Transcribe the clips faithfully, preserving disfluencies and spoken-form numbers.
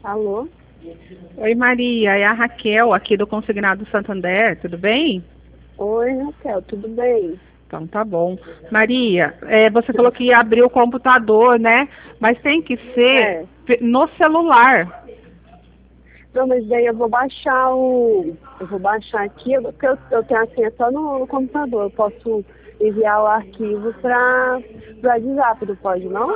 Alô? Oi, Maria, é a Raquel aqui do Consignado Santander, tudo bem? Oi, Raquel, tudo bem? Então tá bom. Maria, é, você falou que ia abrir o computador, né? Mas tem que ser É. pe- no celular. Não, mas daí eu vou baixar o... Eu vou baixar aqui, eu- porque eu, eu tenho assim, é só no, no computador. Eu posso enviar o arquivo para o WhatsApp, não pode, não?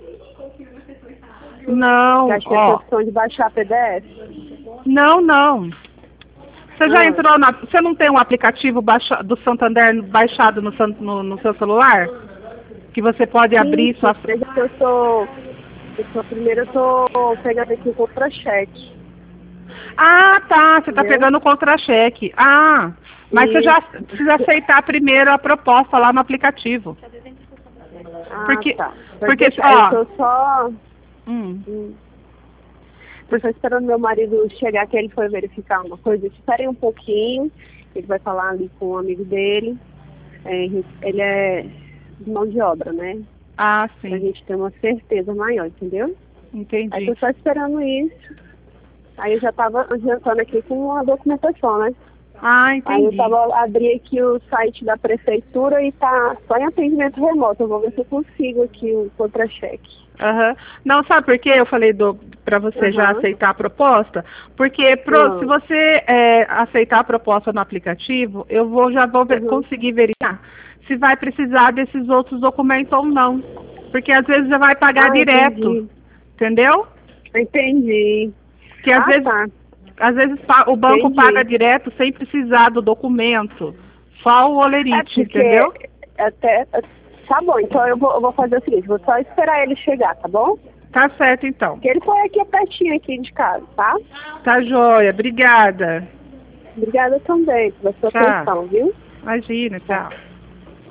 Porque Não, acho que tem ó, opção de baixar P D F. não, não. Você já Ah, entrou na... Você não tem um aplicativo baixa- do Santander baixado no, san- no, no seu celular? Que você pode sim, abrir sim. sua... Desde que eu tô... Eu tô primeiro eu tô pegando aqui o contra-cheque, Ah, tá, você está entendeu? pegando o contra-cheque. Ah, mas você já precisa Isso. aceitar primeiro a proposta lá no aplicativo. Ah, Porque, tá. Mas porque, deixa, eu ó, tô só... hum, hum, Eu estou esperando meu marido chegar, que ele foi verificar uma coisa. Esperem um pouquinho, ele vai falar ali com um amigo dele. É, ele é de mão de obra, né? ah, Pra sim, gente ter uma certeza maior, entendeu? Aí entendi. estou só esperando isso. Aí eu já estava adiantando aqui com a documentação, né? Ah, Aí eu entendi. tava, abri aqui o site da prefeitura e tá só em atendimento remoto. Eu vou ver se eu consigo aqui o contra-cheque. Aham. Não, sabe por que eu falei do para você já Aham. aceitar a proposta? Porque pro- se Não. você é, aceitar a proposta no aplicativo, eu vou já vou ver- Uhum. conseguir verificar se vai precisar desses outros documentos ou não. Porque às vezes já vai pagar Ah, direto, entendi. entendeu? Entendi. Que às Ah, vezes, tá. às vezes pa- o banco paga Entendi. direto sem precisar do documento. Só o É olerite, porque entendeu? até. Tá bom, então eu vou, eu vou fazer o seguinte, vou só esperar ele chegar, tá bom? Tá certo então. Porque ele foi aqui pertinho aqui de casa, tá? Tá joia, obrigada. Obrigada também pela sua Tchau. atenção, viu? Imagina, Tchau. tchau.